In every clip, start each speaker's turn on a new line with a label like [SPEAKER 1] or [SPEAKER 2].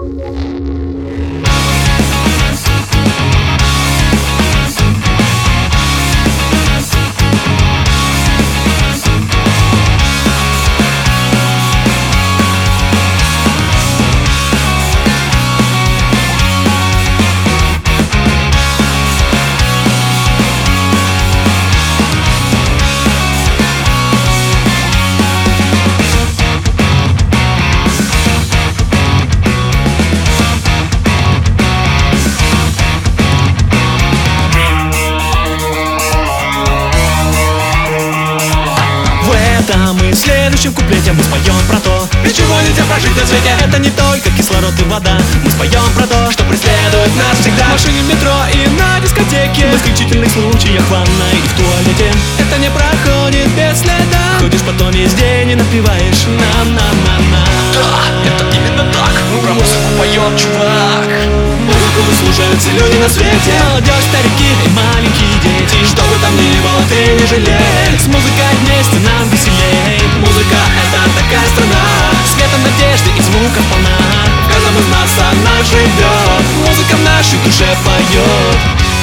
[SPEAKER 1] В следующем куплете мы споем про то, без чего нельзя прожить на свете. Это не только кислород и вода. Мы споем про то, что преследует нас всегда. В машине, в метро и на дискотеке, в исключительных случаях в ванной и в туалете. Это не проходит без следа. Ходишь потом весь день и напиваешь на-на-на-на.
[SPEAKER 2] Да, это именно так. Про музыку поет чувак.
[SPEAKER 1] Музыку слушают все люди на свете. Молодежь, старики и маленькие дети. Что бы там ни было, ты не жалей. С музыкой вместе нам веселей. Музыка — это такая страна, светом надежды и звуков полна. В каждом из нас она живет. Музыка в нашей душе поет.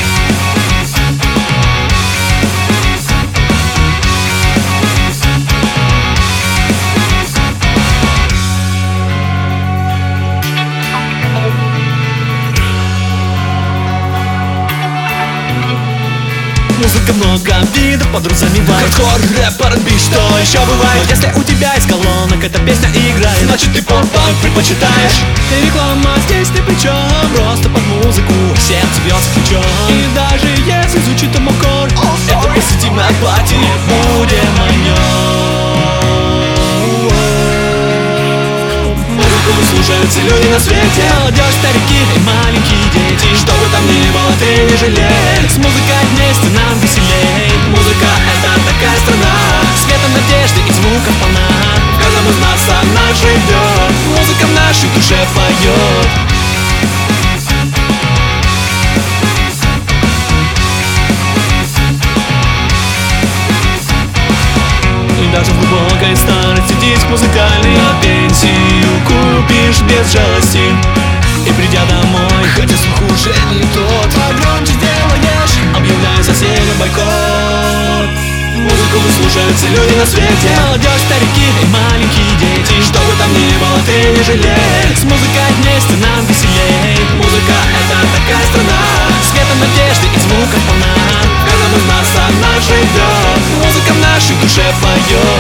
[SPEAKER 1] Музыка много видов подразумевает.
[SPEAKER 2] Хардкор, рэп, R&B, что еще бывает?
[SPEAKER 1] Но если у тебя из колонок эта песня играет,
[SPEAKER 2] значит ты поп-панк предпочитаешь.
[SPEAKER 1] И реклама здесь ни при чем. Просто под музыку сердце бьется ключом. И даже если звучит там аккорд, это посетим на пати, будем о нем. Музыку слушают все люди на свете. Молодежь, старики и маленькие дети. Что бы там ни было, ты не жалей. С музыкой вместе нам веселей. Музыка — это такая страна, светом надежды и звуков полна. В каждом из нас она живет. Музыка в нашей душе поет. И даже в глубокой старости диск музыкальный на пенсию купишь без жалости. И придя домой,
[SPEAKER 2] хотя слух уже не тот,
[SPEAKER 1] погромче сделаешь, объявляя соседям бойкот. Музыку слушают все люди на свете. Молодежь, старики и маленькие дети. Что бы там ни было, ты не жалей. С музыкой вместе нам веселей. Музыка — это такая страна, светом надежды и звуков полна. В каждом из нас она живет. Музыка в нашей душе поет.